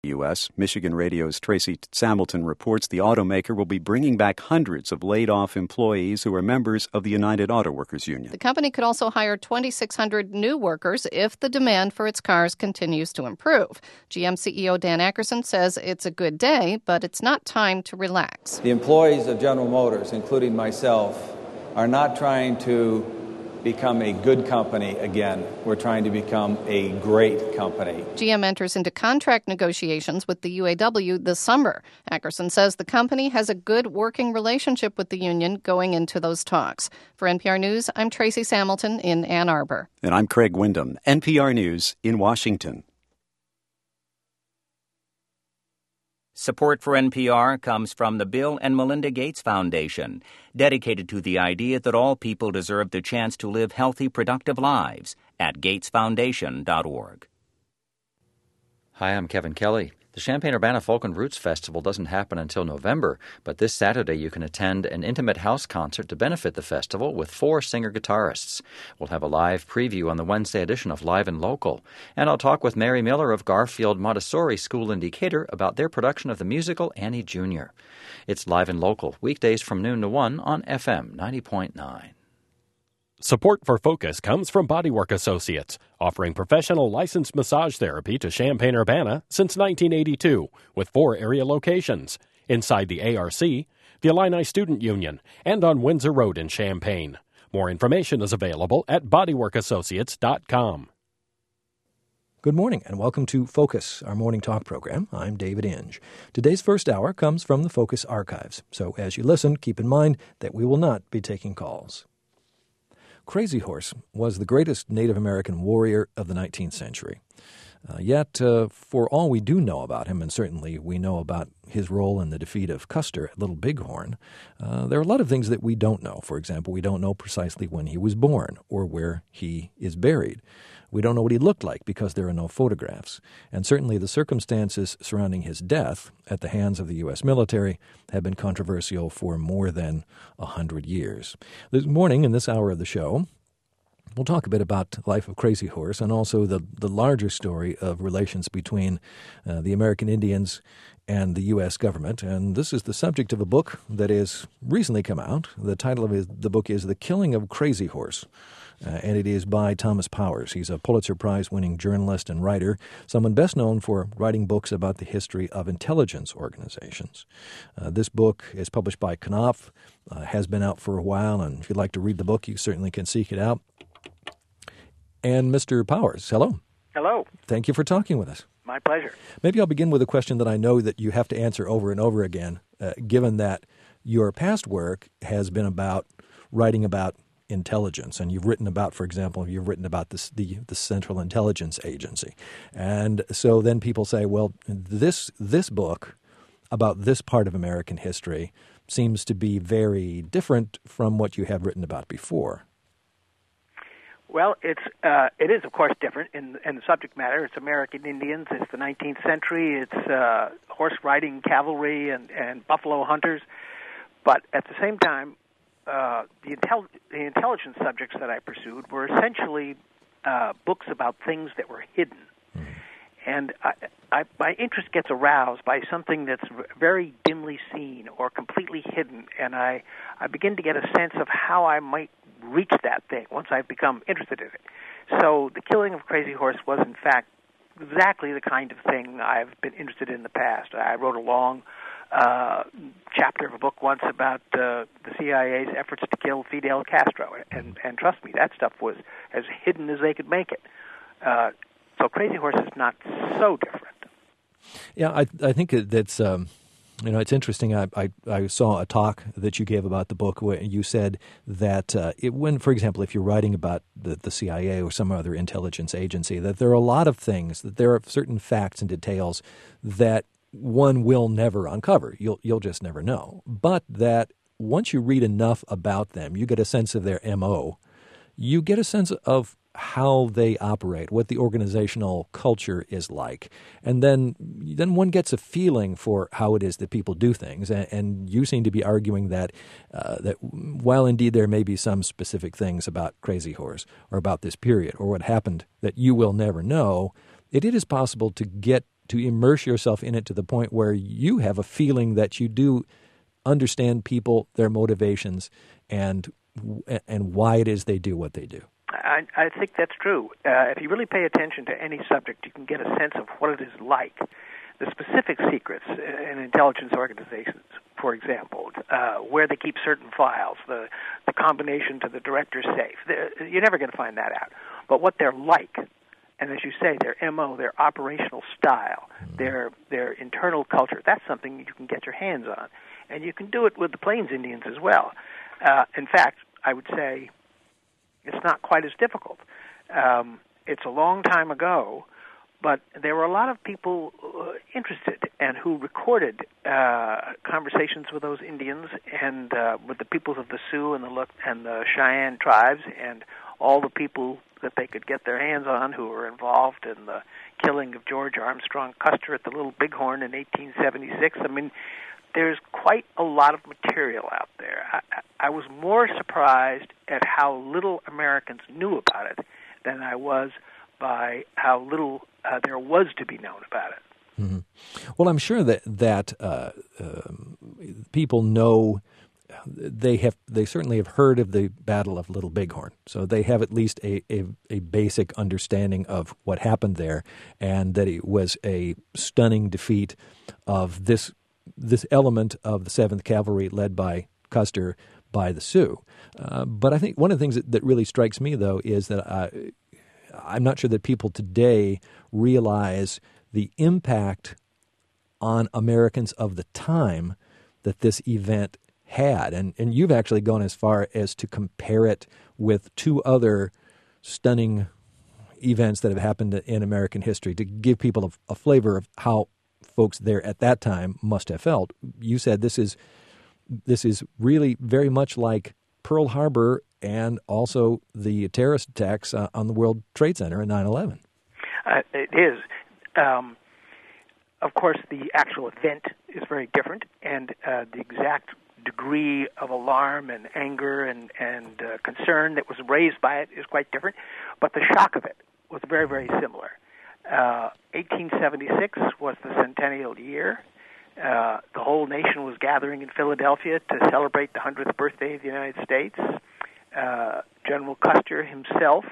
U.S. Michigan Radio's Tracy Samilton reports the automaker will be bringing back hundreds of laid-off employees who are members of the United Auto Workers Union. The company could also hire 2,600 new workers if the demand for its cars continues to improve. GM CEO Dan Akerson says it's a good day, but it's not time to relax. The employees of General Motors, including myself, are not trying to become a good company again. We're trying to become a great company. GM enters into contract negotiations with the UAW this summer. Akerson says the company has a good working relationship with the union going into those talks. For NPR News, I'm Tracy Samilton in Ann Arbor. And I'm Craig Wyndham, NPR News in Washington. Support for NPR comes from the Bill and Melinda Gates Foundation, dedicated to the idea that all people deserve the chance to live healthy, productive lives at gatesfoundation.org. Hi, I'm Kevin Kelly. The Champaign-Urbana Folk and Roots Festival doesn't happen until November, but this Saturday you can attend an intimate house concert to benefit the festival with 4 singer-guitarists. We'll have a live preview on the Wednesday edition of Live and Local, and I'll talk with Mary Miller of Garfield Montessori School in Decatur about their production of the musical Annie Jr. It's Live and Local, weekdays from noon to 1 on FM 90.9. Support for Focus comes from Bodywork Associates, offering professional licensed massage therapy to Champaign-Urbana since 1982, with 4 area locations, inside the ARC, the Illini Student Union, and on Windsor Road in Champaign. More information is available at bodyworkassociates.com. Good morning and welcome to Focus, our morning talk program. I'm David Inge. Today's first hour comes from the Focus archives, so as you listen, keep in mind that we will not be taking calls. Crazy Horse was the greatest Native American warrior of the 19th century. Yet, for all we do know about him, and certainly we know about his role in the defeat of Custer at Little Bighorn, there are a lot of things that we don't know. For example, we don't know precisely when he was born or where he is buried. We don't know what he looked like because there are no photographs. And certainly the circumstances surrounding his death at the hands of the U.S. military have been controversial for more than 100 years. This morning, in this hour of the show, we'll talk a bit about the life of Crazy Horse and also the larger story of relations between the American Indians and the U.S. government. And this is the subject of a book that has recently come out. The title of the book is The Killing of Crazy Horse. And it is by Thomas Powers. He's a Pulitzer Prize-winning journalist and writer, someone best known for writing books about the history of intelligence organizations. This book is published by Knopf, has been out for a while, and if you'd like to read the book, you certainly can seek it out. And Mr. Powers, hello. Hello. Thank you for talking with us. My pleasure. Maybe I'll begin with a question that I know that you have to answer over and over again, given that your past work has been about writing about intelligence, and you've written about, for example, the Central Intelligence Agency. And so then people say, well, this book about this part of American history seems to be very different from what you have written about before. Well, it is, of course, different in the subject matter. It's American Indians. It's the 19th century. It's horse-riding cavalry and buffalo hunters. But at the same time, the intelligence subjects that I pursued were essentially books about things that were hidden. Mm-hmm. And my interest gets aroused by something that's very dimly seen or completely hidden, and I begin to get a sense of how I might reach that thing once I've become interested in it. So The Killing of Crazy Horse was, in fact, exactly the kind of thing I've been interested in the past. I wrote a long chapter of a book once about the CIA's efforts to kill Fidel Castro, and trust me, that stuff was as hidden as they could make it. So Crazy Horse is not so different. Yeah, I think that's it's interesting. I saw a talk that you gave about the book where you said that when, for example, if you're writing about the CIA or some other intelligence agency, that there are a lot of things, that there are certain facts and details that one will never uncover. You'll just never know. But that once you read enough about them, you get a sense of their MO. You get a sense of how they operate, what the organizational culture is like. And then one gets a feeling for how it is that people do things. And you seem to be arguing that while indeed there may be some specific things about Crazy Horse or about this period or what happened that you will never know, it is possible to get to immerse yourself in it to the point where you have a feeling that you do understand people, their motivations, and why it is they do what they do. I think that's true. If you really pay attention to any subject, you can get a sense of what it is like. The specific secrets in intelligence organizations, for example, where they keep certain files, the combination to the director's safe, you're never going to find that out. But what they're like, and as you say, their MO, their operational style, their internal culture, that's something you can get your hands on. And you can do it with the Plains Indians as well. In fact, I would say it's not quite as difficult. It's a long time ago, but there were a lot of people interested and who recorded conversations with those Indians and with the peoples of the Sioux and the Cheyenne tribes and all the people that they could get their hands on who were involved in the killing of George Armstrong Custer at the Little Bighorn in 1876. I mean, there's quite a lot of material out there. I was more surprised at how little Americans knew about it than I was by how little there was to be known about it. Mm-hmm. Well, I'm sure that people know. They certainly have heard of the Battle of Little Bighorn, so they have at least a basic understanding of what happened there, and that it was a stunning defeat of this element of the 7th Cavalry led by Custer by the Sioux. But I think one of the things that really strikes me, though, is that I'm not sure that people today realize the impact on Americans of the time that this event had. And you've actually gone as far as to compare it with two other stunning events that have happened in American history to give people a flavor of how folks there at that time must have felt. You said this is really very much like Pearl Harbor and also the terrorist attacks on the World Trade Center in 9/11. It is. Of course, the actual event is very different, and the exact degree of alarm and anger and concern that was raised by it is quite different, but the shock of it was very, very similar. 1876 was the centennial year. The whole nation was gathering in Philadelphia to celebrate the 100th birthday of the United States. General Custer himself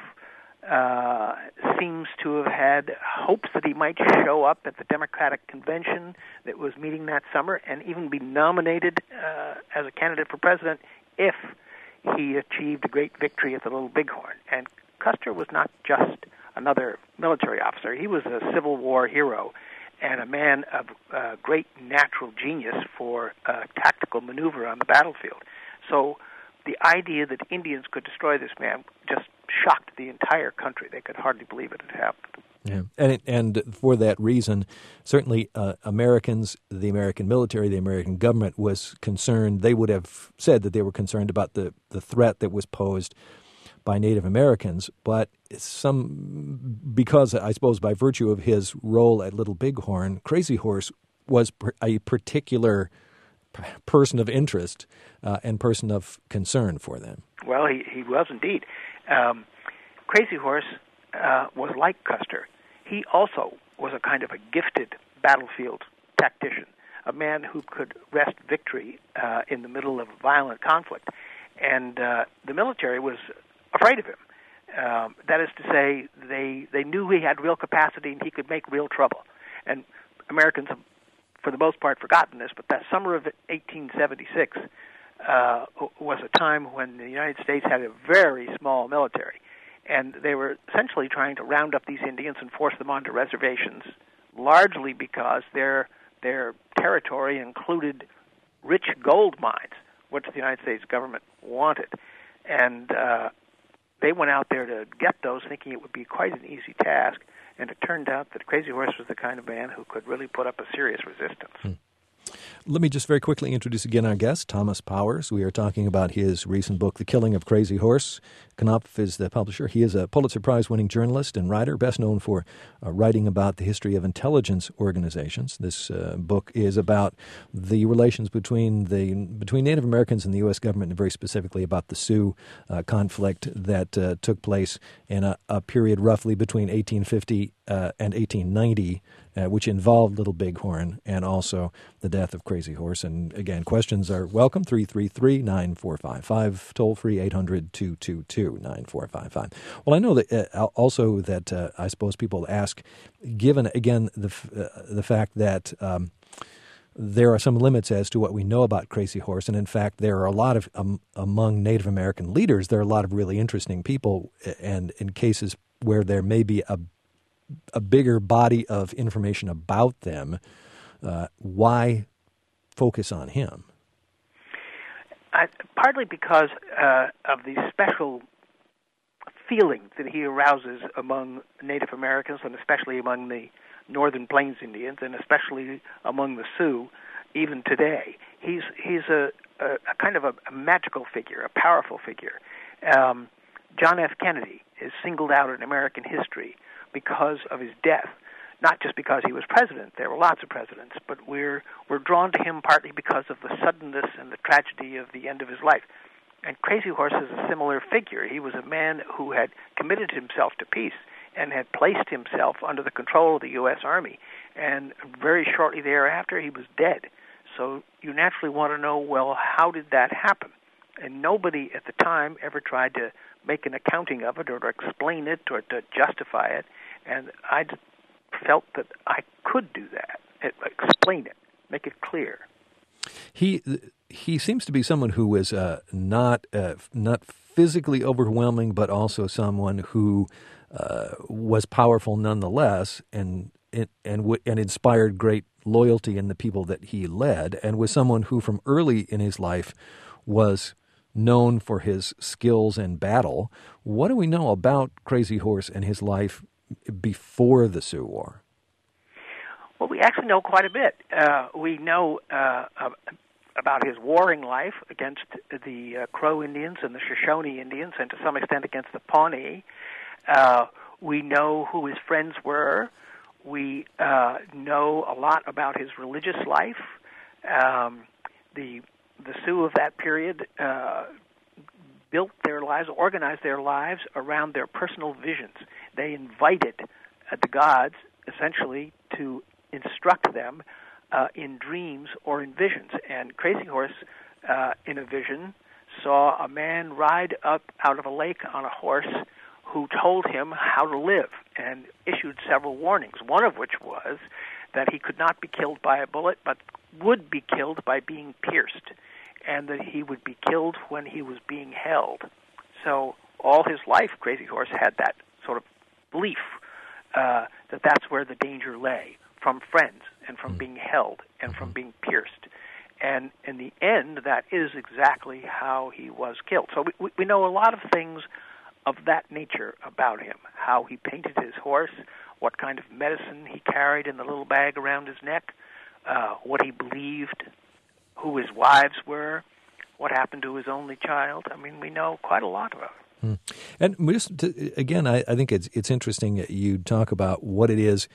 seems to have had hopes that he might show up at the Democratic convention that was meeting that summer and even be nominated as a candidate for president if he achieved a great victory at the Little Bighorn. And Custer was not just another military officer. He was a Civil War hero and a man of great natural genius for tactical maneuver on the battlefield. So the idea that Indians could destroy this man just shocked the entire country. They could hardly believe it had happened. Yeah, and for that reason, certainly Americans, the American military, the American government was concerned. They would have said that they were concerned about the threat that was posed by Native Americans, but because I suppose by virtue of his role at Little Bighorn, Crazy Horse was a particular person of interest and person of concern for them. Well, he was indeed. Crazy Horse was like Custer. He also was a kind of a gifted battlefield tactician, a man who could wrest victory in the middle of violent conflict. And the military was afraid of him. That is to say, they knew he had real capacity and he could make real trouble. And Americans have, for the most part, forgotten this, but that summer of 1876 was a time when the United States had a very small military. And they were essentially trying to round up these Indians and force them onto reservations, largely because their territory included rich gold mines, which the United States government wanted. And they went out there to get those, thinking it would be quite an easy task. And it turned out that Crazy Horse was the kind of man who could really put up a serious resistance. Let me just very quickly introduce again our guest, Thomas Powers. We are talking about his recent book, The Killing of Crazy Horse. Knopf is the publisher. He is a Pulitzer Prize-winning journalist and writer, best known for writing about the history of intelligence organizations. This book is about the relations between Native Americans and the U.S. government, and very specifically about the Sioux conflict that took place in a period roughly between 1850 and 1890, which involved Little Bighorn and also the death of Crazy Horse. And again, questions are welcome, 333-9455, toll-free 800-222-9455. Well, I know that also that I suppose people ask, given, again, the fact that there are some limits as to what we know about Crazy Horse, and in fact, there are a lot of, among Native American leaders, there are a lot of really interesting people, and in cases where there may be a bigger body of information about them, why focus on him? Partly because of the special feeling that he arouses among Native Americans, and especially among the Northern Plains Indians, and especially among the Sioux, even today. He's a kind of a magical figure, a powerful figure. John F. Kennedy is singled out in American history because of his death, not just because he was president. There were lots of presidents, but we're drawn to him partly because of the suddenness and the tragedy of the end of his life. And Crazy Horse is a similar figure. He was a man who had committed himself to peace and had placed himself under the control of the U.S. Army. And very shortly thereafter, he was dead. So you naturally want to know, well, how did that happen? And nobody at the time ever tried to make an accounting of it or to explain it or to justify it. And I felt that I could do that, explain it, make it clear. He seems to be someone who was not physically overwhelming, but also someone who was powerful nonetheless, and inspired great loyalty in the people that he led, and was someone who from early in his life was known for his skills in battle. What do we know about Crazy Horse and his life before the Sioux War? Well, we actually know quite a bit. We know about his warring life against the Crow Indians and the Shoshone Indians, and to some extent against the Pawnee. We know who his friends were. We know a lot about his religious life. The Sioux of that period built their lives, organized their lives around their personal visions. They invited the gods, essentially, to instruct them in dreams or in visions. And Crazy Horse, in a vision, saw a man ride up out of a lake on a horse who told him how to live and issued several warnings, one of which was that he could not be killed by a bullet, but would be killed by being pierced, and that he would be killed when he was being held. So all his life, Crazy Horse had that sort of belief that that's where the danger lay, from friends and from being held and from being pierced. And in the end, that is exactly how he was killed. So we know a lot of things of that nature about him, how he painted his horse, what kind of medicine he carried in the little bag around his neck, what he believed, who his wives were, what happened to his only child. I mean, we know quite a lot about him. And just again, I think it's interesting that you talk about what it is,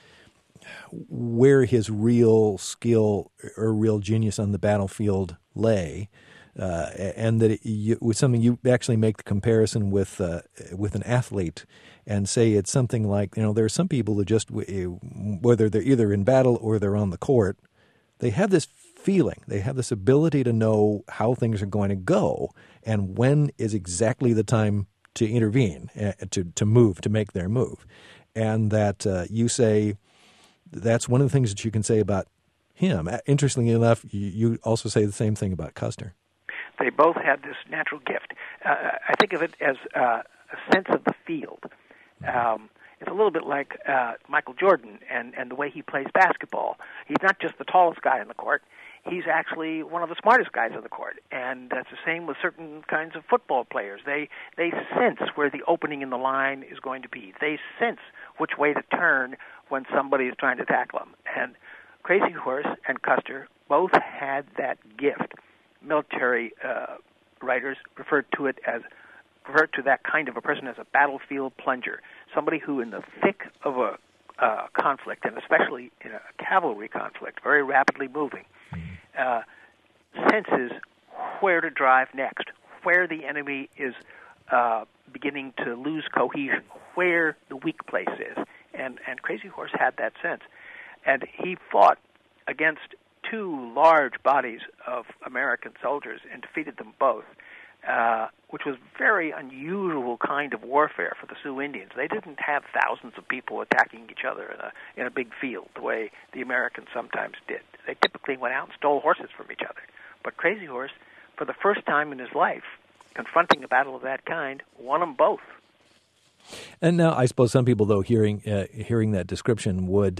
where his real skill or real genius on the battlefield lay, and that it was something you actually make the comparison with an athlete and say it's something like, there are some people that just, whether they're either in battle or they're on the court, they have this feeling, they have this ability to know how things are going to go and when is exactly the time to intervene, to move, to make their move. And that you say that's one of the things that you can say about him. Interestingly enough, you also say the same thing about Custer. They both had this natural gift. I think of it as a sense of the field. It's a little bit like Michael Jordan and the way he plays basketball. He's not just the tallest guy on the court. He's actually one of the smartest guys on the court. And that's the same with certain kinds of football players. They sense where the opening in the line is going to be. They sense which way to turn when somebody is trying to tackle them. And Crazy Horse and Custer both had that gift. Military writers referred to that kind of a person as a battlefield plunger, somebody who in the thick of a conflict, and especially in a cavalry conflict, very rapidly moving, senses where to drive next, where the enemy is beginning to lose cohesion, where the weak place is, And Crazy Horse had that sense. And he fought against two large bodies of American soldiers and defeated them both, which was very unusual kind of warfare for the Sioux Indians. They didn't have thousands of people attacking each other in a big field the way the Americans sometimes did. They typically went out and stole horses from each other. But Crazy Horse, for the first time in his life, confronting a battle of that kind, won them both. And now, I suppose some people, though, hearing that description would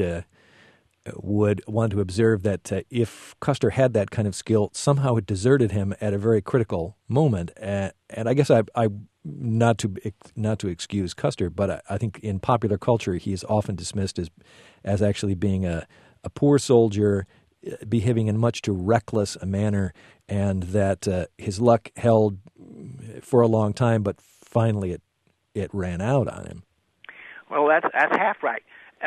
want to observe that if Custer had that kind of skill, somehow it deserted him at a very critical moment. And I guess I not to excuse Custer, but I think in popular culture he is often dismissed as actually being a poor soldier, behaving in much too reckless a manner, and that his luck held for a long time, but finally it ran out on him. Well, that's half right.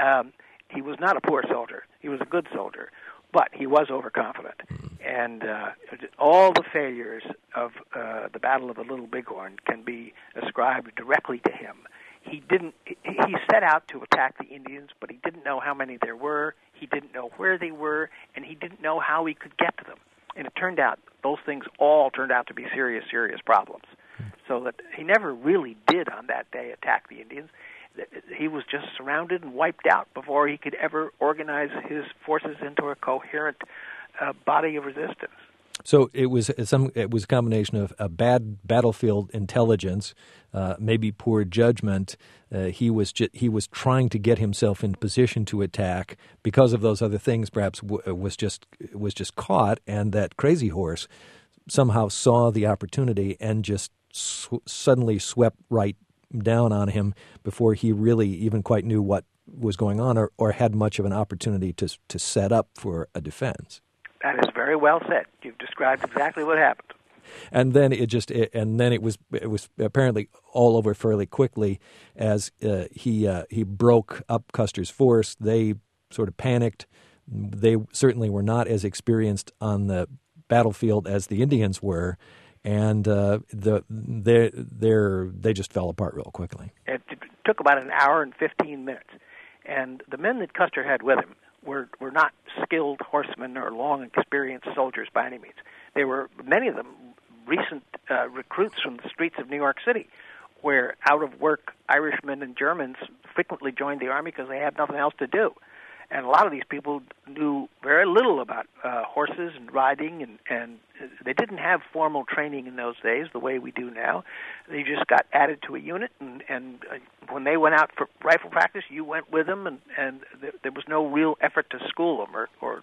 He was not a poor soldier. He was a good soldier, but he was overconfident. And all the failures of the Battle of the Little Bighorn can be ascribed directly to him. He set out to attack the Indians, but he didn't know how many there were, he didn't know where they were, and he didn't know how he could get to them. And it turned out, those things all turned out to be serious, serious problems. So that he never really did on that day attack the Indians. He was just surrounded and wiped out before he could ever organize his forces into a coherent body of resistance. So it was a combination of a bad battlefield intelligence, maybe poor judgment. He was trying to get himself in position to attack because of those other things. Perhaps was just caught, and that Crazy Horse somehow saw the opportunity and just suddenly swept right down on him before he really even quite knew what was going on or had much of an opportunity to set up for a defense. That is very well said. You've described exactly what happened. And then it was apparently all over fairly quickly as he broke up Custer's force. They sort of panicked. They certainly were not as experienced on the battlefield as the Indians were, and they just fell apart real quickly. It took about an hour and 15 minutes, and the men that Custer had with him were not skilled horsemen or long experienced soldiers by any means. They were, many of them, recent recruits from the streets of New York City, where out-of-work Irishmen and Germans frequently joined the army because they had nothing else to do. And a lot of these people knew very little about horses and riding, and they didn't have formal training in those days the way we do now. They just got added to a unit, and when they went out for rifle practice, you went with them, and there was no real effort to school them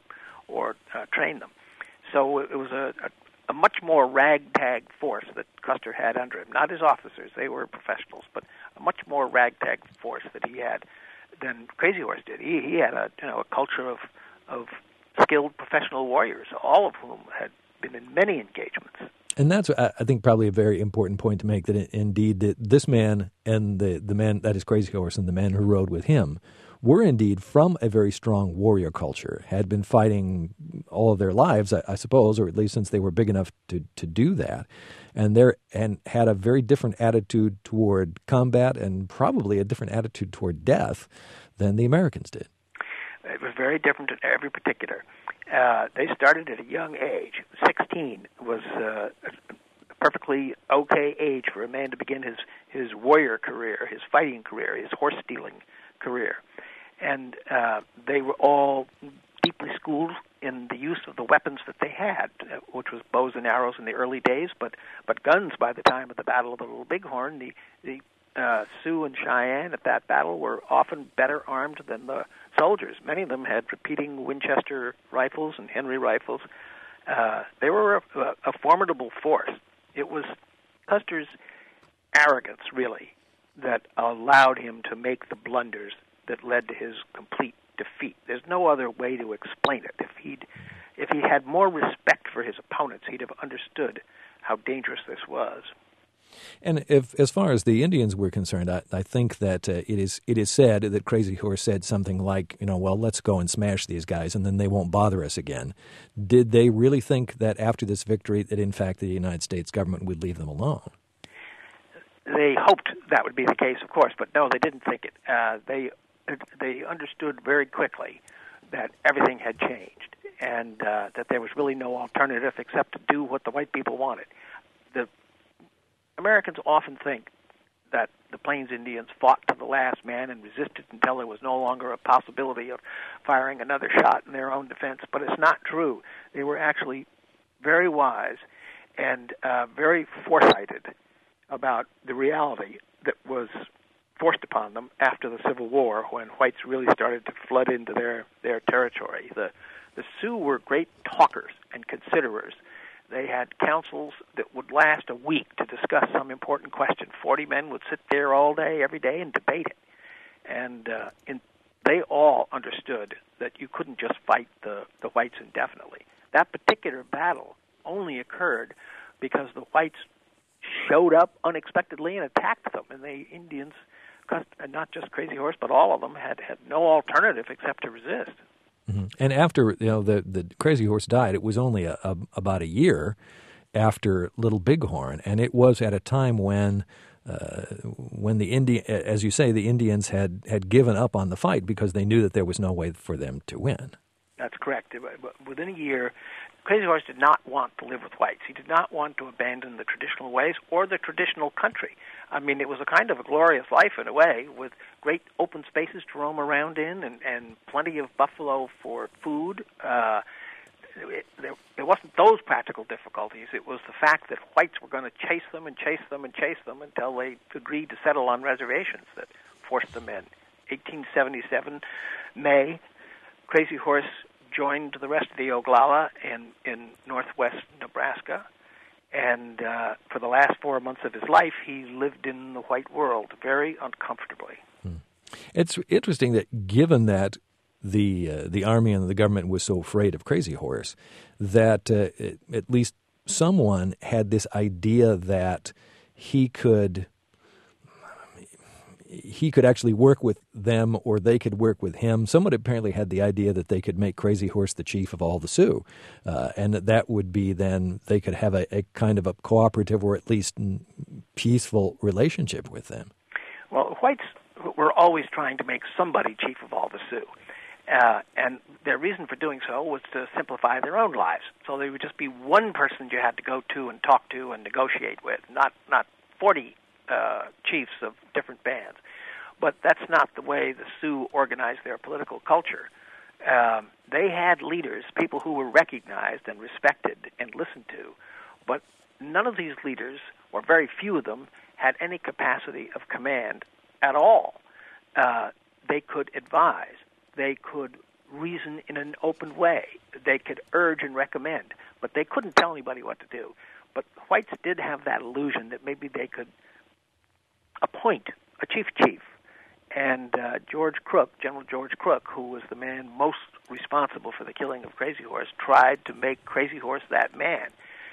or train them. So it was a much more ragtag force that Custer had under him. Not his officers, they were professionals, but a much more ragtag force that he had than Crazy Horse did. He had a culture of skilled professional warriors, all of whom had been in many engagements. And that's, I think, probably a very important point to make, that indeed that this man and the man, that is Crazy Horse, and the man who rode with him were indeed from a very strong warrior culture, had been fighting all of their lives, I suppose, or at least since they were big enough to do that, and had a very different attitude toward combat and probably a different attitude toward death than the Americans did. It was very different in every particular. They started at a young age. 16 was a perfectly okay age for a man to begin his warrior career, his fighting career, his horse-stealing career. And they were all deeply schooled in the use of the weapons that they had, which was bows and arrows in the early days, but guns by the time of the Battle of the Little Bighorn. The Sioux and Cheyenne at that battle were often better armed than the soldiers. Many of them had repeating Winchester rifles and Henry rifles. They were a formidable force. It was Custer's arrogance, really, that allowed him to make the blunders that led to his complete defeat. There's no other way to explain it. If he had more respect for his opponents, he'd have understood how dangerous this was. And as far as the Indians were concerned, I think that it is said that Crazy Horse said something like, well, let's go and smash these guys, and then they won't bother us again. Did they really think that after this victory that, in fact, the United States government would leave them alone? They hoped that would be the case, of course, but no, they didn't think it. They they understood very quickly that everything had changed and that there was really no alternative except to do what the white people wanted. The Americans often think that the Plains Indians fought to the last man and resisted until there was no longer a possibility of firing another shot in their own defense, but it's not true. They were actually very wise and very foresighted about the reality that was forced upon them after the Civil War, when whites really started to flood into their territory. The Sioux were great talkers and considerers. They had councils that would last a week to discuss some important question. 40 men would sit there all day, every day, and debate it. And they all understood that you couldn't just fight the whites indefinitely. That particular battle only occurred because the whites showed up unexpectedly and attacked them, and the Indians, not just Crazy Horse, but all of them, had no alternative except to resist. Mm-hmm. And after the Crazy Horse died, it was only about a year after Little Bighorn, and it was at a time when as you say, the Indians had given up on the fight because they knew that there was no way for them to win. That's correct. Within a year, Crazy Horse did not want to live with whites. He did not want to abandon the traditional ways or the traditional country. I mean, it was a kind of a glorious life in a way, with great open spaces to roam around in and plenty of buffalo for food. It wasn't those practical difficulties. It was the fact that whites were going to chase them and chase them and chase them until they agreed to settle on reservations that forced them in. 1877, May, Crazy Horse joined the rest of the Oglala in northwest Nebraska, and for the last 4 months of his life, he lived in the white world very uncomfortably. It's interesting that, given that the Army and the government was so afraid of Crazy Horse, that at least someone had this idea that he could actually work with them, or they could work with him. Someone apparently had the idea that they could make Crazy Horse the chief of all the Sioux, and that would be then they could have a kind of a cooperative or at least peaceful relationship with them. Well, whites were always trying to make somebody chief of all the Sioux, and their reason for doing so was to simplify their own lives. So there would just be one person you had to go to and talk to and negotiate with, not 40 chiefs of different bands. But that's not the way the Sioux organized their political culture. They had leaders, people who were recognized and respected and listened to, but none of these leaders, or very few of them, had any capacity of command at all. They could advise. They could reason in an open way. They could urge and recommend, but they couldn't tell anybody what to do. But whites did have that illusion that maybe they could appoint a chief. And General George Crook, who was the man most responsible for the killing of Crazy Horse, tried to make Crazy Horse that man,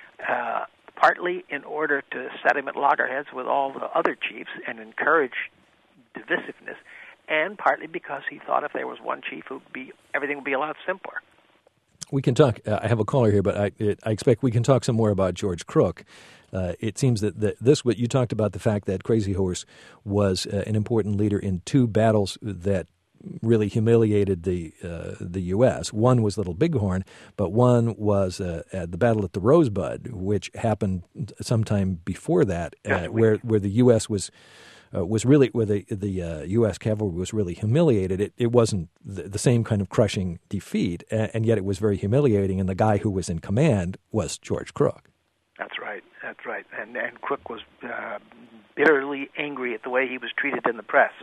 partly in order to set him at loggerheads with all the other chiefs and encourage divisiveness, and partly because he thought if there was one chief, everything would be a lot simpler. We can talk. I have a caller here, but I expect we can talk some more about George Crook. It seems that what you talked about, the fact that Crazy Horse was an important leader in two battles that really humiliated the U.S. One was Little Bighorn, but one was at the Battle at the Rosebud, which happened sometime before that, where the U.S. was really, where the U.S. cavalry was really humiliated. It wasn't the same kind of crushing defeat, and yet it was very humiliating, and the guy who was in command was George Crook. That's right. And Crook was bitterly angry at the way he was treated in the press.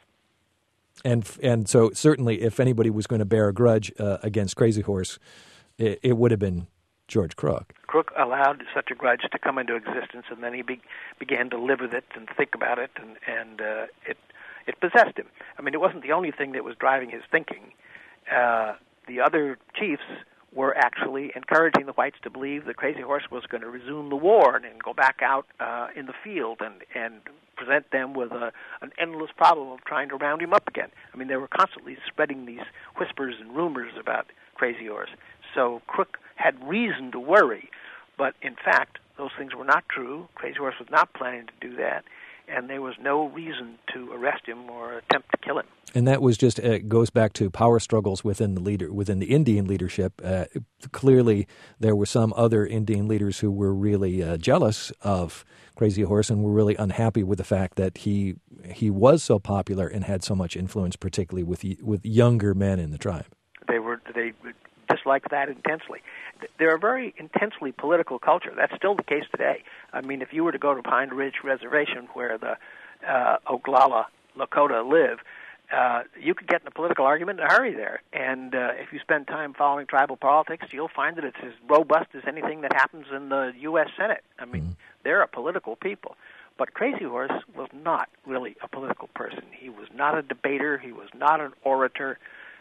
And so certainly if anybody was going to bear a grudge against Crazy Horse, it would have been George Crook. Crook allowed such a grudge to come into existence, and then he began to live with it and think about it, and it possessed him. I mean, it wasn't the only thing that was driving his thinking. The other chiefs were actually encouraging the whites to believe that Crazy Horse was going to resume the war and go back out in the field and present them with an endless problem of trying to round him up again. I mean, they were constantly spreading these whispers and rumors about Crazy Horse. So Crook had reason to worry, but in fact, those things were not true. Crazy Horse was not planning to do that, and there was no reason to arrest him or attempt to kill him. And that was just goes back to power struggles within the Indian leadership. Clearly, there were some other Indian leaders who were really jealous of Crazy Horse and were really unhappy with the fact that he was so popular and had so much influence, particularly with younger men in the tribe. They disliked that intensely. They're a very intensely political culture. That's still the case today. I mean, if you were to go to Pine Ridge Reservation, where the Oglala Lakota live, you could get in a political argument in a hurry there. And if you spend time following tribal politics, you'll find that it's as robust as anything that happens in the U.S. Senate. I mean, they're a political people. But Crazy Horse was not really a political person. He was not a debater. He was not an orator.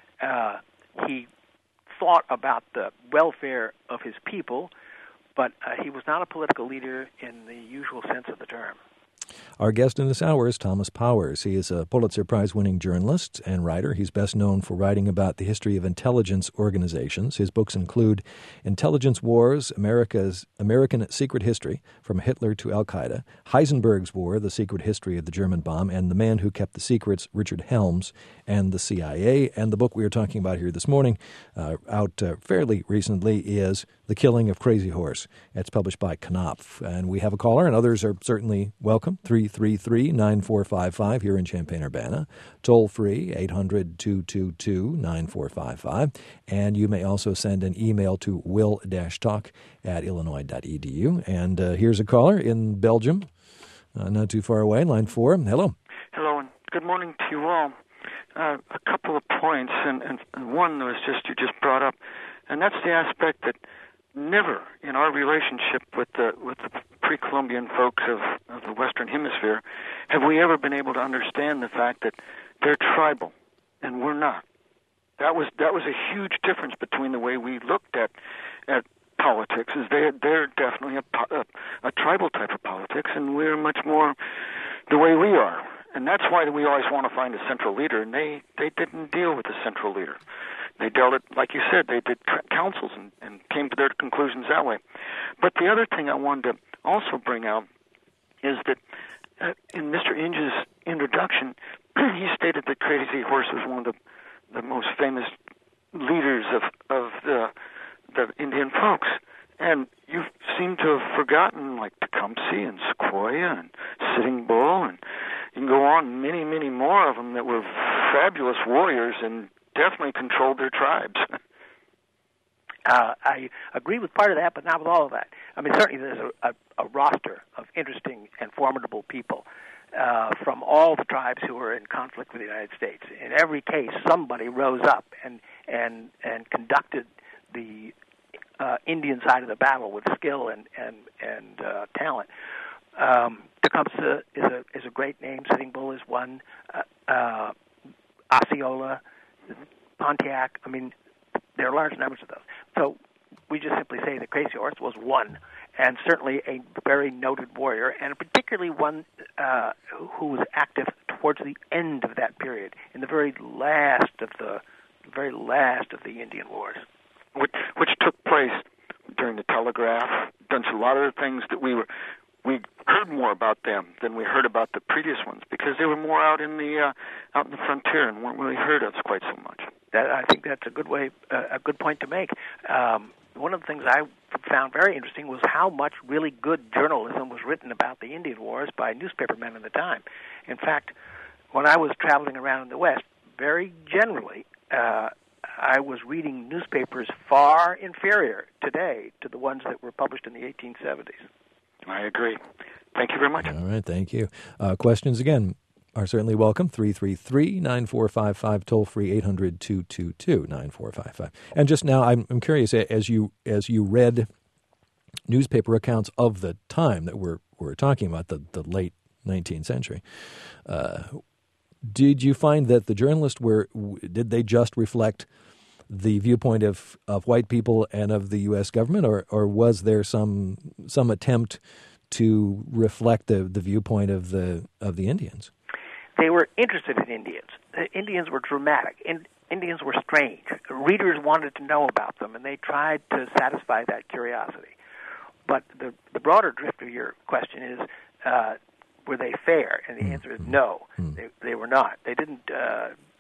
He thought about the welfare of his people, but he was not a political leader in the usual sense of the term. Our guest in this hour is Thomas Powers. He is a Pulitzer Prize-winning journalist and writer. He's best known for writing about the history of intelligence organizations. His books include Intelligence Wars, American Secret History, From Hitler to Al-Qaeda, Heisenberg's War, The Secret History of the German Bomb, and The Man Who Kept the Secrets, Richard Helms, and the CIA. And the book we are talking about here this morning, out fairly recently, is The Killing of Crazy Horse. It's published by Knopf. And we have a caller, and others are certainly welcome. 333-9455 here in Champaign-Urbana. Toll free, 800-222-9455. And you may also send an email to will-talk@illinois.edu. And here's a caller in Belgium, not too far away, line 4. Hello. Hello, and good morning to you all. A couple of points, and one was you just brought up, and that's the aspect that never in our relationship with the pre-Columbian folks of the Western Hemisphere have we ever been able to understand the fact that they're tribal and we're not. That was a huge difference between the way we looked at politics. Is they're definitely a tribal type of politics, and we're much more the way we are. And that's why we always want to find a central leader, and they didn't deal with a central leader. They dealt it, like you said, they did councils and came to their conclusions that way. But the other thing I wanted to also bring out is that in Mr. Inge's introduction, he stated that Crazy Horse was one of the most famous leaders of the Indian folks. And you seem to have forgotten, like Tecumseh and Sequoyah and Sitting Bull, and you can go on, many, many more of them that were fabulous warriors and definitely controlled their tribes. I agree with part of that, but not with all of that. I mean, certainly there's a roster of interesting and formidable people from all the tribes who were in conflict with the United States. In every case, somebody rose up and conducted the Indian side of the battle with skill and talent. Tecumseh is a great name. Sitting Bull is one. Osceola, Pontiac. I mean, there are large numbers of those. So we just simply say that Crazy Horse was one, and certainly a very noted warrior, and particularly one who was active towards the end of that period, in the very last of the Indian Wars, which took place during the telegraph. Done a lot of the things that we heard more about them than we heard about the previous ones, because they were more out in the frontier and weren't really heard of quite so much. I think that's a good point to make. One of the things I found very interesting was how much really good journalism was written about the Indian Wars by newspapermen at the time. In fact, when I was traveling around in the West, very generally, I was reading newspapers far inferior today to the ones that were published in the 1870s. I agree. Thank you very much. All right, thank you. Questions, again, are certainly welcome. 333-9455, toll-free 800-222-9455. And just now, I'm curious, as you read newspaper accounts of the time that we're talking about, the late 19th century, did you find that the journalists did they just reflect the viewpoint of white people and of the U.S. government, or was there some attempt to reflect the viewpoint of the Indians? They were interested in Indians. The Indians were dramatic. Indians were strange. Readers wanted to know about them, and they tried to satisfy that curiosity. But the broader drift of your question is, were they fair? And the answer is no. They were not. They didn't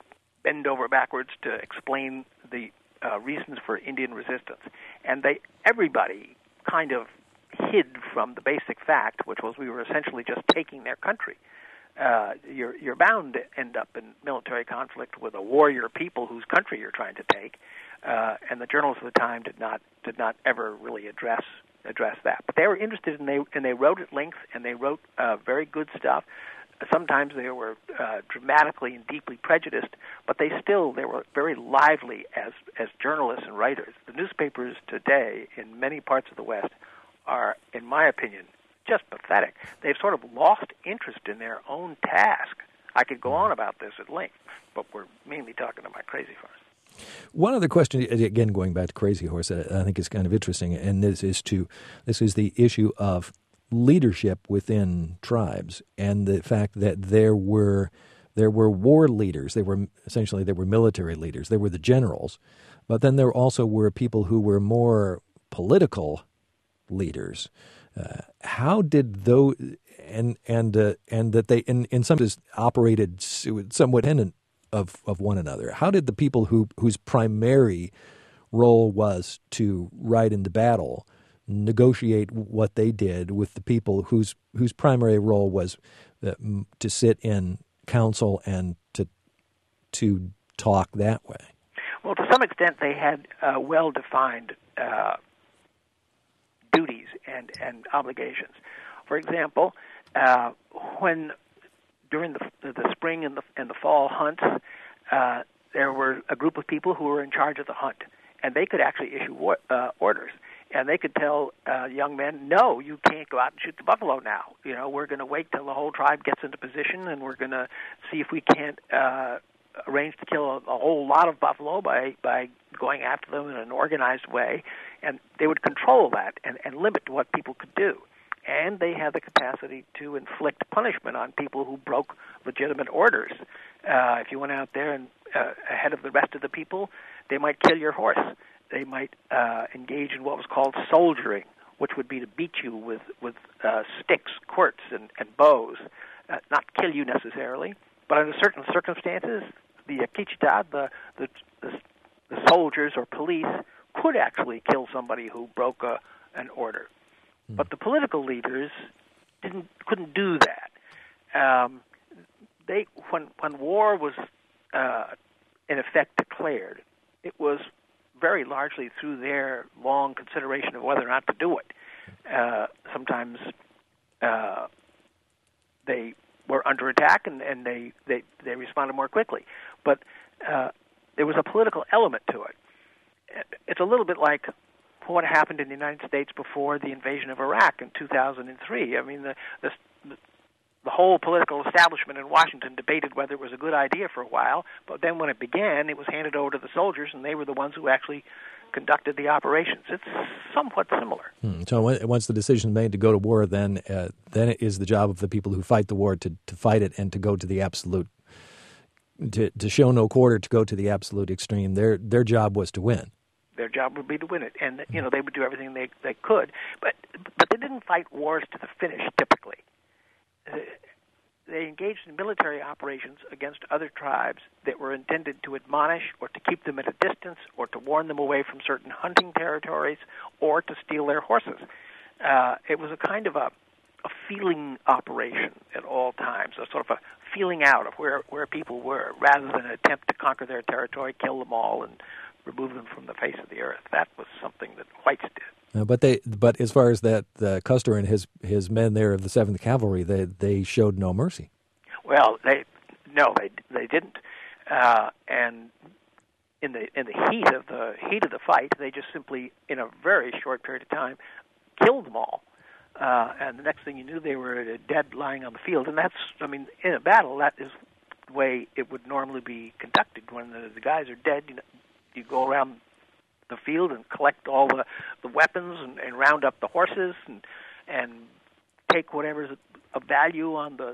bend over backwards to explain the reasons for Indian resistance. And everybody kind of hid from the basic fact, which was we were essentially just taking their country. You're bound to end up in military conflict with a warrior people whose country you're trying to take, and the journalists of the time did not ever really address that. But they were interested, and they wrote at length, and they wrote very good stuff. Sometimes they were dramatically and deeply prejudiced, but they were very lively as journalists and writers. The newspapers today in many parts of the West are, in my opinion, just pathetic. They've sort of lost interest in their own task. I could go on about this at length, but we're mainly talking about Crazy Horse. One other question, again, going back to Crazy Horse, that I think is kind of interesting, and this is the issue of leadership within tribes, and the fact that there were war leaders. They were military leaders. They were the generals, but then there also were people who were more political leaders. How did those and that they in some ways operated somewhat independent of one another? How did the people whose primary role was to ride into battle negotiate what they did with the people whose primary role was to sit in council and to talk that way? Well, to some extent, they had well-defined duties and obligations. For example, when during the spring and the fall hunts, there were a group of people who were in charge of the hunt, and they could actually issue orders. And they could tell young men, no, you can't go out and shoot the buffalo now. You know, we're going to wait till the whole tribe gets into position, and we're going to see if we can't arrange to kill a whole lot of buffalo by going after them in an organized way. And they would control that and limit what people could do. And they had the capacity to inflict punishment on people who broke legitimate orders. If you went out there and ahead of the rest of the people, they might kill your horse. They might engage in what was called soldiering, which would be to beat you with sticks, quirts, and bows. Not kill you necessarily, but under certain circumstances, the Kichinta, the soldiers or police, could actually kill somebody who broke an order. But the political leaders couldn't do that. When war was in effect declared, it was very largely through their long consideration of whether or not to do it. Sometimes they were under attack and they responded more quickly. But there was a political element to it. It's a little bit like what happened in the United States before the invasion of Iraq in 2003. I mean, the whole political establishment in Washington debated whether it was a good idea for a while, but then when it began, it was handed over to the soldiers, and they were the ones who actually conducted the operations. It's somewhat similar. So once the decision is made to go to war, then it is the job of the people who fight the war to fight it and to go to the absolute, to show no quarter, to go to the absolute extreme. Their job was to win. Their job would be to win it, and they would do everything they could, but they didn't fight wars to the finish typically. They engaged in military operations against other tribes that were intended to admonish or to keep them at a distance or to warn them away from certain hunting territories or to steal their horses. It was a kind of a feeling operation at all times, a sort of a feeling out of where people were, rather than an attempt to conquer their territory, kill them all, and remove them from the face of the earth. That was something that whites did. But as far as that, Custer and his men there of the 7th Cavalry, they showed no mercy. Well, they didn't. And in the heat of the fight, they just simply, in a very short period of time, killed them all. And the next thing you knew, they were dead, lying on the field. And that's, in a battle, that is the way it would normally be conducted. When the guys are dead, you go around the field and collect all the weapons and round up the horses and take whatever's of value on the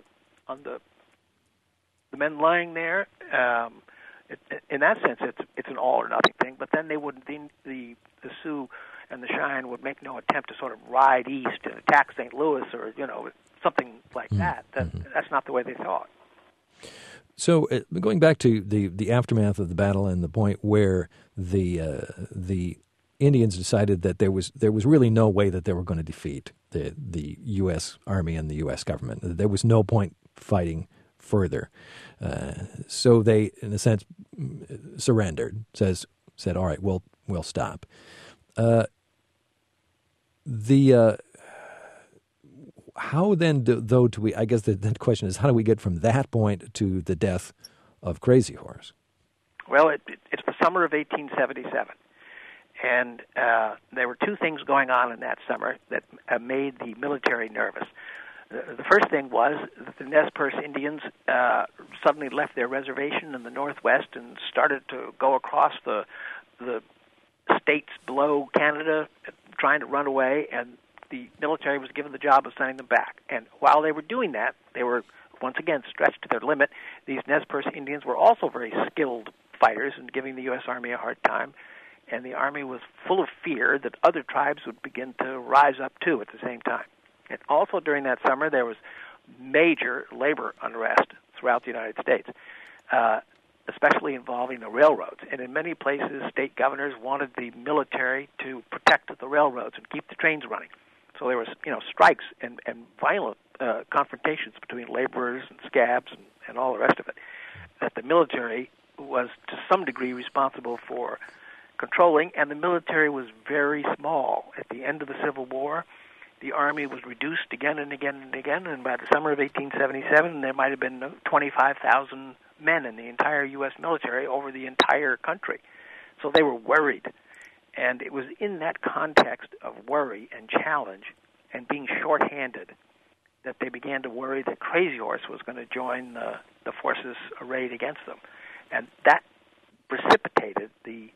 men lying there. In that sense, it's an all or nothing thing. But then they wouldn't. The Sioux and the Cheyenne would make no attempt to sort of ride east and attack St. Louis or something like that. That's not the way they thought. So going back to the aftermath of the battle and the point where the Indians decided that there was really no way that they were going to defeat the U.S. Army and the U.S. government. There was no point fighting further. So they, in a sense, surrendered. Said, all right, we'll stop. How then, do we? I guess the question is, how do we get from that point to the death of Crazy Horse? Well, it's the summer of 1877, and there were two things going on in that summer that made the military nervous. The first thing was that the Nez Perce Indians suddenly left their reservation in the Northwest and started to go across the states below Canada, trying to run away, and the military was given the job of sending them back. And while they were doing that, they were once again stretched to their limit. These Nez Perce Indians were also very skilled fighters and giving the U.S. Army a hard time. And the Army was full of fear that other tribes would begin to rise up too at the same time. And also during that summer, there was major labor unrest throughout the United States, especially involving the railroads. And in many places, state governors wanted the military to protect the railroads and keep the trains running. So there was, strikes and violent confrontations between laborers and scabs and all the rest of it, that the military was to some degree responsible for controlling, and the military was very small. At the end of the Civil War, the Army was reduced again and again and again, and by the summer of 1877, there might have been 25,000 men in the entire U.S. military over the entire country. So they were worried. And it was in that context of worry and challenge and being shorthanded that they began to worry that Crazy Horse was going to join the forces arrayed against them. And that precipitated the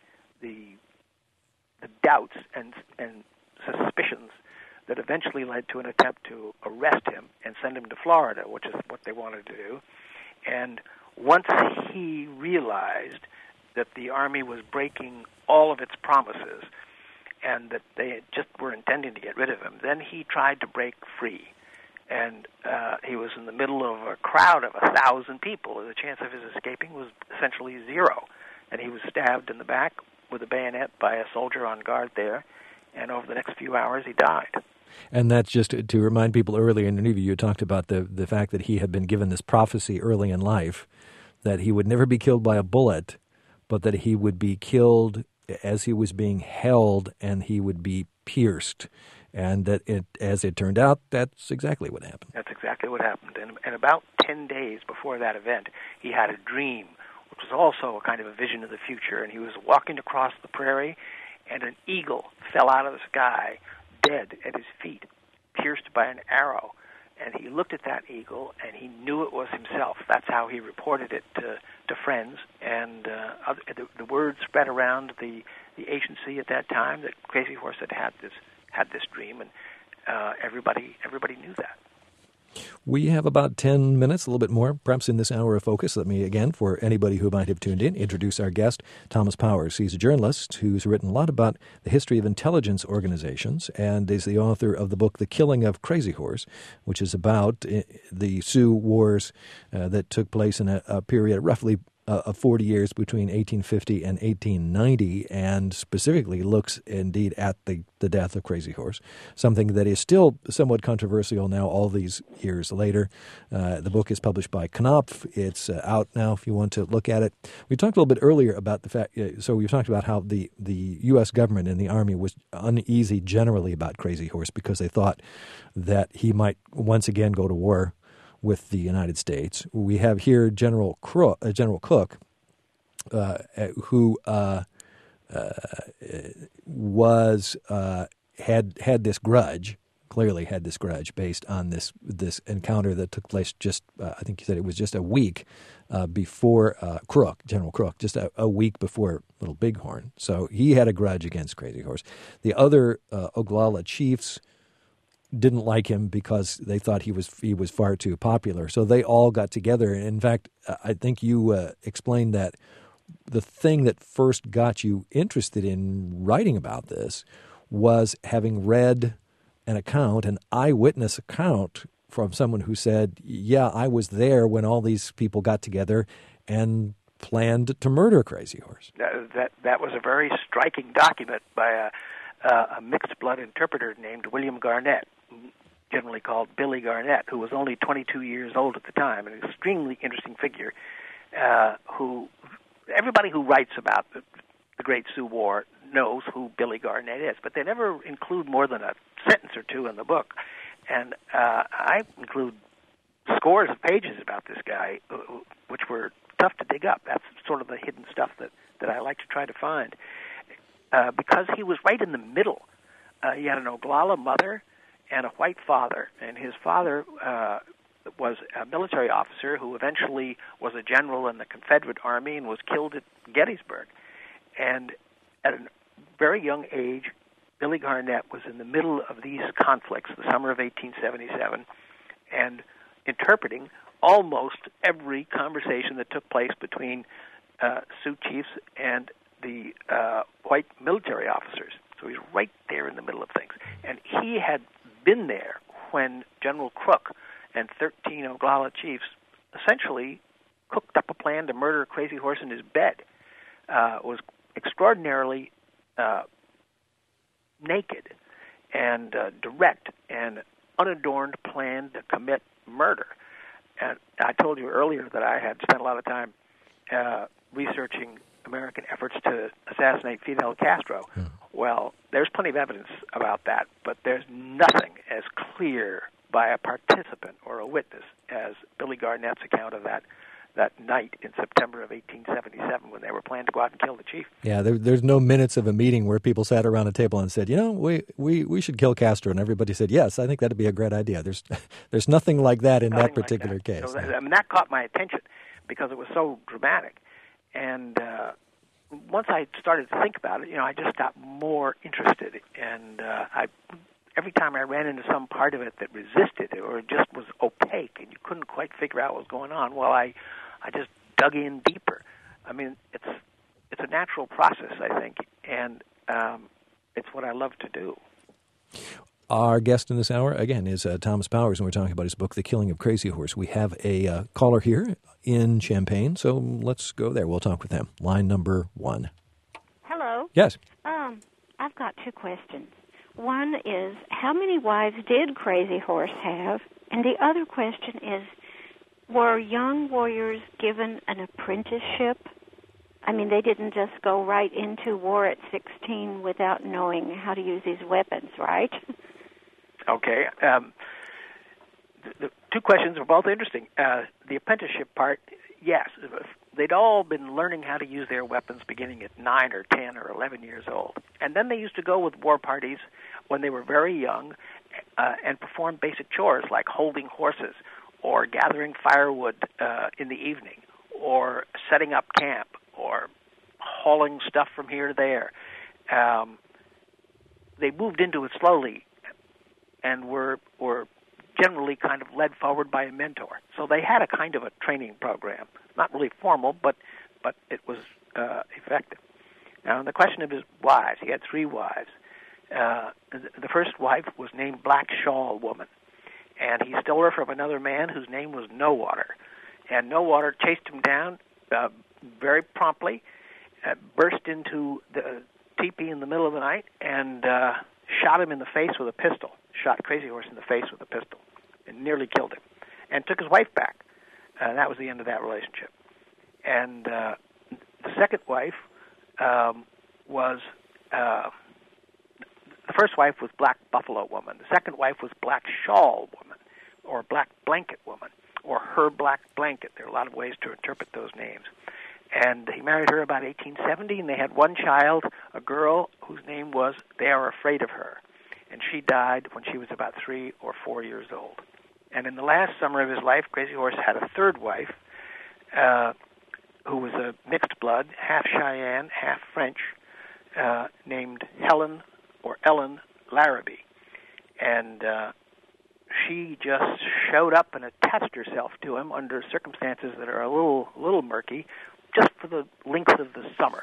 doubts and suspicions that eventually led to an attempt to arrest him and send him to Florida, which is what they wanted to do. And once he realized that the Army was breaking all of its promises and that they just were intending to get rid of him, then he tried to break free. And he was in the middle of a crowd of 1,000 people. The chance of his escaping was essentially zero. And he was stabbed in the back with a bayonet by a soldier on guard there, and over the next few hours he died. And that's just to remind people, earlier in the interview you talked about the fact that he had been given this prophecy early in life that he would never be killed by a bullet, but that he would be killed as he was being held and he would be pierced. And that as it turned out, that's exactly what happened. That's exactly what happened. And about 10 days before that event, he had a dream, which was also a kind of a vision of the future. And he was walking across the prairie, and an eagle fell out of the sky, dead at his feet, pierced by an arrow. And he looked at that eagle, and he knew it was himself. That's how he reported it to friends. And the word spread around the agency at that time that Crazy Horse had this dream, and everybody knew that. We have about 10 minutes, a little bit more, perhaps in this hour of focus. Let me, again, for anybody who might have tuned in, introduce our guest, Thomas Powers. He's a journalist who's written a lot about the history of intelligence organizations and is the author of the book The Killing of Crazy Horse, which is about the Sioux Wars that took place in a period roughly of 40 years between 1850 and 1890, and specifically looks indeed at the death of Crazy Horse, something that is still somewhat controversial now all these years later. The book is published by Knopf. It's out now if you want to look at it. We talked a little bit earlier about the fact, so we talked about how the U.S. government and the Army was uneasy generally about Crazy Horse because they thought that he might once again go to war with the United States. We have here General Cook, who had this grudge, clearly had this grudge based on this encounter that took place just, I think you said it was just a week before General Crook, just a week before Little Bighorn. So he had a grudge against Crazy Horse. The other Oglala chiefs didn't like him because they thought he was far too popular. So they all got together. In fact, I think you explained that the thing that first got you interested in writing about this was having read an eyewitness account from someone who said, yeah, I was there when all these people got together and planned to murder Crazy Horse. That was a very striking document by a mixed-blood interpreter named William Garnett, generally called Billy Garnett, who was only 22 years old at the time, an extremely interesting figure who everybody who writes about the Great Sioux War knows who Billy Garnett is, but they never include more than a sentence or two in the book. And I include scores of pages about this guy, which were tough to dig up. That's sort of the hidden stuff that I like to try to find. Because he was right in the middle. He had an Oglala mother and a white father, and his father was a military officer who eventually was a general in the Confederate Army and was killed at Gettysburg. And at a very young age, Billy Garnett was in the middle of these conflicts, the summer of 1877, and interpreting almost every conversation that took place between Sioux chiefs and the white military officers. So he's right there in the middle of things. And he had been there when General Crook and 13 Oglala chiefs essentially cooked up a plan to murder Crazy Horse in his bed. It was extraordinarily naked and direct and unadorned plan to commit murder. And I told you earlier that I had spent a lot of time researching American efforts to assassinate Fidel Castro. Well, there's plenty of evidence about that, but there's nothing as clear by a participant or a witness as Billy Garnett's account of that night in September of 1877 when they were planning to go out and kill the chief. Yeah, there's no minutes of a meeting where people sat around a table and said, we should kill Castro, and everybody said, yes, I think that'd be a great idea. There's nothing like that in that particular case. So that caught my attention because it was so dramatic. And once I started to think about it, I just got more interested. And every time I ran into some part of it that resisted it or just was opaque and you couldn't quite figure out what was going on, well, I just dug in deeper. I mean, it's a natural process, I think, and it's what I love to do. Our guest in this hour, again, is Thomas Powers, and we're talking about his book, The Killing of Crazy Horse. We have a caller here in Champaign, so let's go there. We'll talk with them. Line number 1. Hello. Yes. I've got 2 questions. One is, how many wives did Crazy Horse have? And the other question is, were young warriors given an apprenticeship? I mean, they didn't just go right into war at 16 without knowing how to use these weapons, right? Okay. The 2 questions are both interesting. The apprenticeship part, yes. They'd all been learning how to use their weapons beginning at 9 or 10 or 11 years old. And then they used to go with war parties when they were very young and perform basic chores like holding horses or gathering firewood in the evening or setting up camp or hauling stuff from here to there. They moved into it slowly and were generally kind of led forward by a mentor. So they had a kind of a training program, not really formal, but it was effective. Now, on the question of his wives, he had 3 wives. The first wife was named Black Shawl Woman, and he stole her from another man whose name was No Water. And No Water chased him down very promptly, burst into the teepee in the middle of the night, and shot him in the face with a pistol, shot Crazy Horse in the face with a pistol, and nearly killed him, and took his wife back. That was the end of that relationship. And the second wife was... the first wife was Black Buffalo Woman. The second wife was Black Shawl Woman, or Black Blanket Woman, or Her Black Blanket. There are a lot of ways to interpret those names. And he married her about 1870, and they had 1 child, a girl whose name was They Are Afraid of Her. And she died when she was about 3 or 4 years old. And in the last summer of his life, Crazy Horse had a third wife, who was a mixed blood, half Cheyenne, half French, named Helen or Ellen Larrabee. And she just showed up and attached herself to him under circumstances that are a little murky, just for the length of the summer.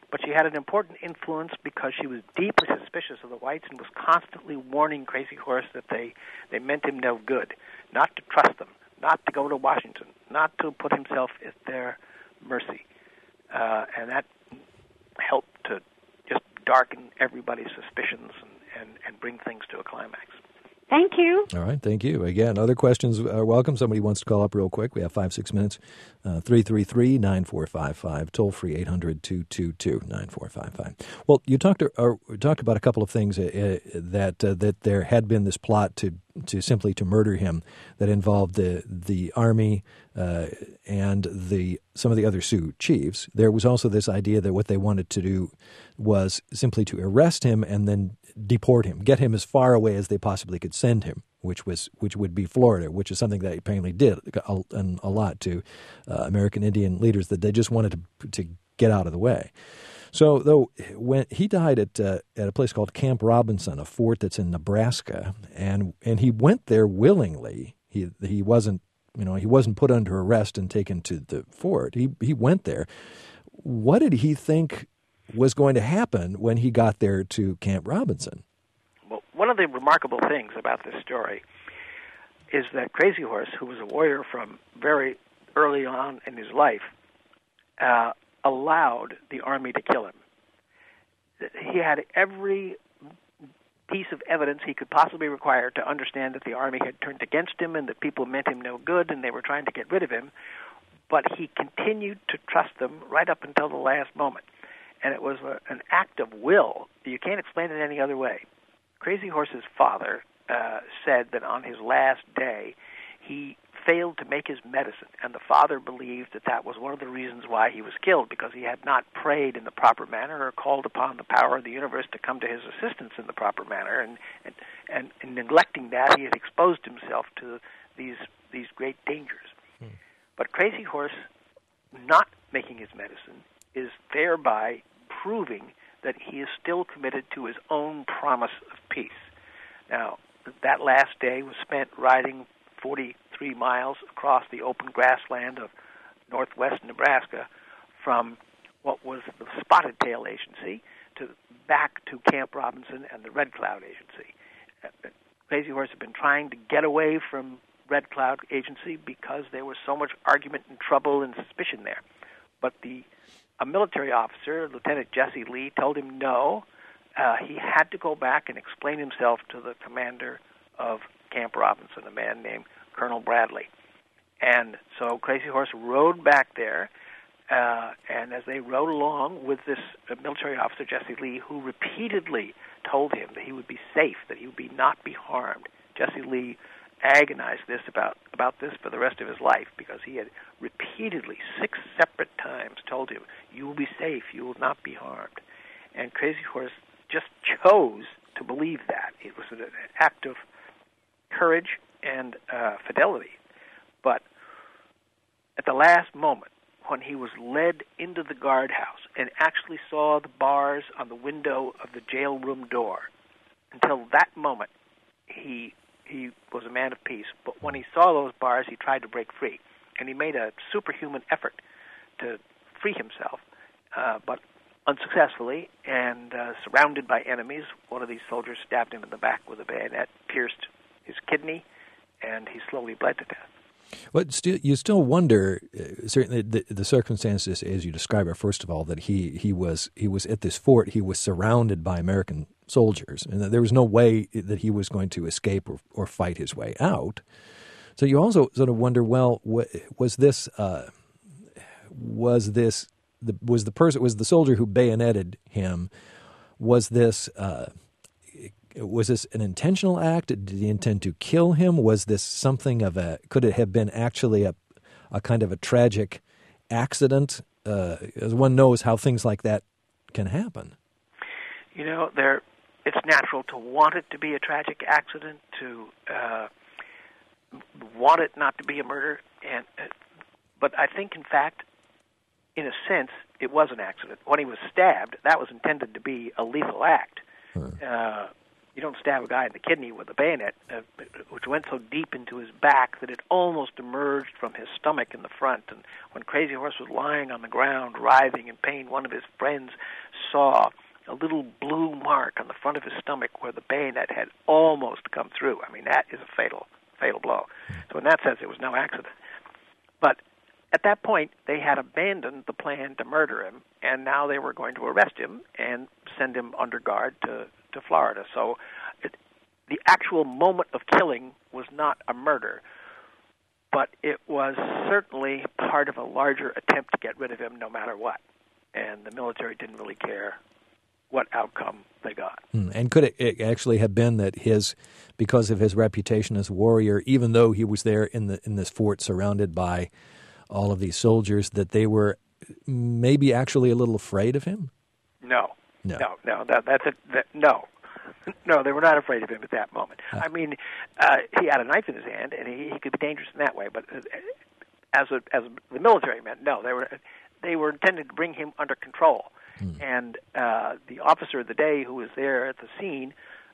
but she had an important influence because she was deeply suspicious of the whites and was constantly warning Crazy Horse that they meant him no good, not to trust them, not to go to Washington, not to put himself at their mercy. And that helped to just darken everybody's suspicions and bring things to a climax. Thank you. All right, thank you. Again, other questions are welcome. Somebody wants to call up real quick. We have 5-6 minutes. 333-9455, toll-free 800-222-9455. Well, you talked about a couple of things that there had been this plot to murder him that involved the Army and some of the other Sioux chiefs. There was also this idea that what they wanted to do was simply to arrest him and then deport him, get him as far away as they possibly could send him, which would be Florida, which is something that apparently did a lot to American Indian leaders, that they just wanted to get out of the way. So, though, when he died at a place called Camp Robinson, a fort that's in Nebraska, and he went there willingly. He wasn't put under arrest and taken to the fort. He went there. What did he think was going to happen when he got there to Camp Robinson? Well, one of the remarkable things about this story is that Crazy Horse, who was a warrior from very early on in his life, allowed the Army to kill him. He had every piece of evidence he could possibly require to understand that the Army had turned against him and that people meant him no good and they were trying to get rid of him, but he continued to trust them right up until the last moment. And it was an act of will. You can't explain it any other way. Crazy Horse's father said that on his last day he failed to make his medicine, and the father believed that was one of the reasons why he was killed, because he had not prayed in the proper manner or called upon the power of the universe to come to his assistance in the proper manner, and in neglecting that, he had exposed himself to these great dangers. But Crazy Horse, not making his medicine, is thereby proving that he is still committed to his own promise of peace. Now, that last day was spent riding 43 miles across the open grassland of northwest Nebraska from what was the Spotted Tail Agency back to Camp Robinson and the Red Cloud Agency. Crazy Horse had been trying to get away from Red Cloud Agency because there was so much argument and trouble and suspicion there. But a military officer, Lieutenant Jesse Lee, told him no. He had to go back and explain himself to the commander of Camp Robinson, a man named Colonel Bradley. And so Crazy Horse rode back there, and as they rode along with this military officer, Jesse Lee, who repeatedly told him that he would be safe, that he would not be harmed. Jesse Lee agonized about this for the rest of his life, because he had repeatedly, 6 separate times, told him, you will be safe, you will not be harmed. And Crazy Horse just chose to believe that. It was an act of courage and fidelity. But at the last moment, when he was led into the guardhouse and actually saw the bars on the window of the jail room door, until that moment, he was a man of peace. But when he saw those bars, he tried to break free. And he made a superhuman effort to free himself, but unsuccessfully, and surrounded by enemies. One of these soldiers stabbed him in the back with a bayonet, pierced his kidney, and he slowly bled to death. Well, you still wonder, certainly the circumstances as you describe it. First of all, that he was at this fort. He was surrounded by American soldiers, and there was no way that he was going to escape or fight his way out. So you also sort of wonder, well, was the soldier who bayoneted him? Was this an intentional act? Did he intend to kill him? Was this something could it have been actually a kind of a tragic accident? As one knows how things like that can happen. You know, it's natural to want it to be a tragic accident, to want it not to be a murder, but I think, in fact, in a sense, it was an accident. When he was stabbed, that was intended to be a lethal act. You don't stab a guy in the kidney with a bayonet, which went so deep into his back that it almost emerged from his stomach in the front. And when Crazy Horse was lying on the ground, writhing in pain, one of his friends saw a little blue mark on the front of his stomach where the bayonet had almost come through. I mean, that is a fatal blow. So in that sense, it was no accident. But at that point, they had abandoned the plan to murder him, and now they were going to arrest him and send him under guard to Florida. So the actual moment of killing was not a murder, but it was certainly part of a larger attempt to get rid of him no matter what. And the military didn't really care what outcome they got. And could it actually have been that because of his reputation as a warrior, even though he was there in this fort surrounded by all of these soldiers, that they were maybe actually a little afraid of him? No. No, they were not afraid of him at that moment. I mean, he had a knife in his hand, and he could be dangerous in that way. But as the military men, no, they were intended to bring him under control. And the officer of the day who was there at the scene,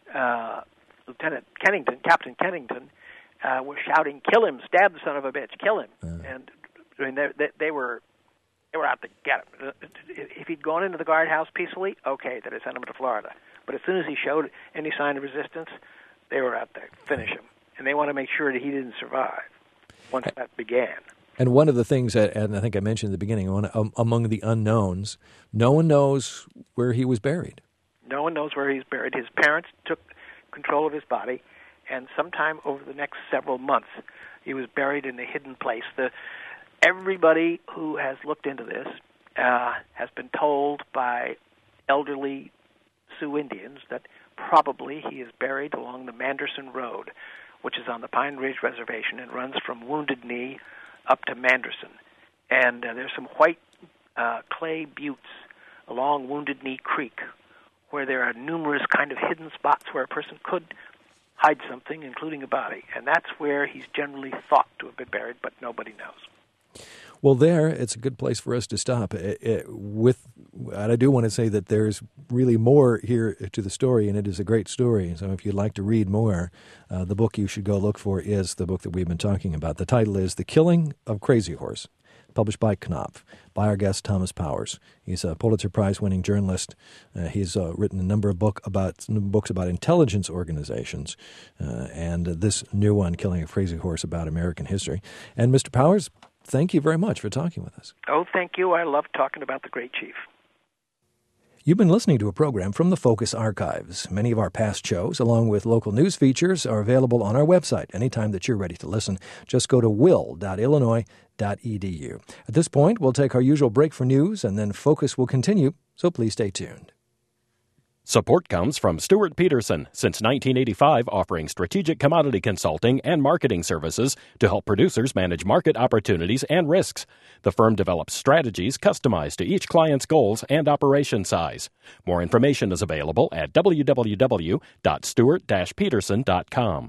Captain Kennington, was shouting, "Kill him! Stab the son of a bitch! Kill him!" And I mean, they were out to get him. If he'd gone into the guardhouse peacefully, okay, they'd have sent him to Florida. But as soon as he showed any sign of resistance, they were out to finish him. And they want to make sure that he didn't survive once that began. And one of the things, and I think I mentioned at the beginning, among the unknowns, no one knows where he was buried. No one knows where he's buried. His parents took control of his body, and sometime over the next several months, he was buried in a hidden place. Everybody who has looked into this has been told by elderly Sioux Indians that probably he is buried along the Manderson Road, which is on the Pine Ridge Reservation and runs from Wounded Knee up to Manderson. And there's some white clay buttes along Wounded Knee Creek where there are numerous kind of hidden spots where a person could hide something, including a body. And that's where he's generally thought to have been buried, but nobody knows. Well, it's a good place for us to stop. And I do want to say that there's really more here to the story, and it is a great story. So if you'd like to read more, the book you should go look for is the book that we've been talking about. The title is The Killing of Crazy Horse, published by Knopf, by our guest Thomas Powers. He's a Pulitzer Prize-winning journalist. He's written a number of books about intelligence organizations, and this new one, Killing a Crazy Horse, about American history. And Mr. Powers, thank you very much for talking with us. Oh, thank you. I love talking about the great chief. You've been listening to a program from the Focus Archives. Many of our past shows, along with local news features, are available on our website anytime that you're ready to listen. Just go to will.illinois.edu. At this point, we'll take our usual break for news, and then Focus will continue, so please stay tuned. Support comes from Stuart Peterson, since 1985 offering strategic commodity consulting and marketing services to help producers manage market opportunities and risks. The firm develops strategies customized to each client's goals and operation size. More information is available at www.stuart-peterson.com.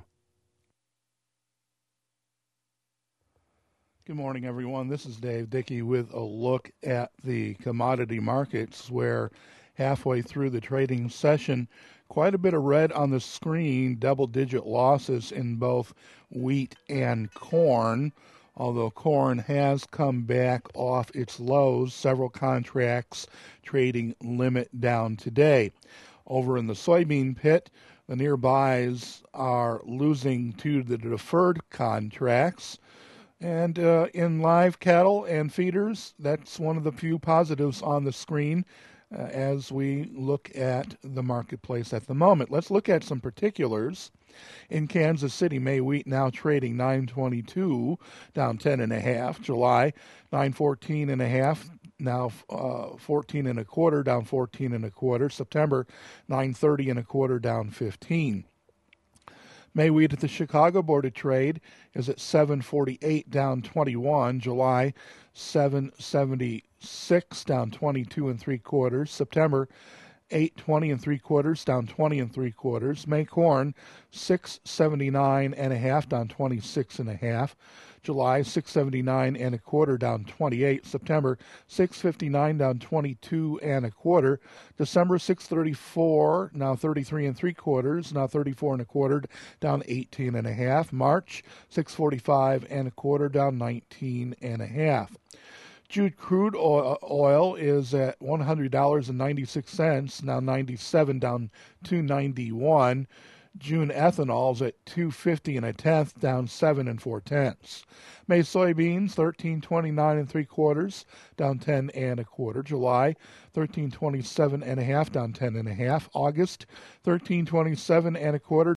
Good morning, everyone. This is Dave Dickey with a look at the commodity markets, where halfway through the trading session, quite a bit of red on the screen, double-digit losses in both wheat and corn, although corn has come back off its lows, several contracts trading limit down today. Over in the soybean pit, the nearbys are losing to the deferred contracts. And in live cattle and feeders, that's one of the few positives on the screen as we look at the marketplace at the moment. Let's look at some particulars. In Kansas City, May wheat now trading $9.22, down 10.5. July, $9.14.5, now 14.25, down 14.25. September, $9.30.25, down 15. May wheat at the Chicago Board of Trade is at $7.48, down 21. July, $7.76, down 22.75. September 8.20 and 3/4, down 20 and 3/4. May corn, 6.79 and a half, down 26 and a half. July, 6.79 and a quarter, down 28. September, 6.59, down 22 and a quarter. December, 6.34, now 33 and 3/4, now 34 and a quarter, down 18 and a half. March, 6.45 and a quarter, down 19 and a half. June crude oil is at $100.96, now 97, down 291. June ethanol is at 2.50 and a tenth, down 7 and 4/10. May soybeans 13.29 and 3/4, down 10 and a quarter. July 13.27 and a half, down 10 and a half. August 13.27 and a quarter,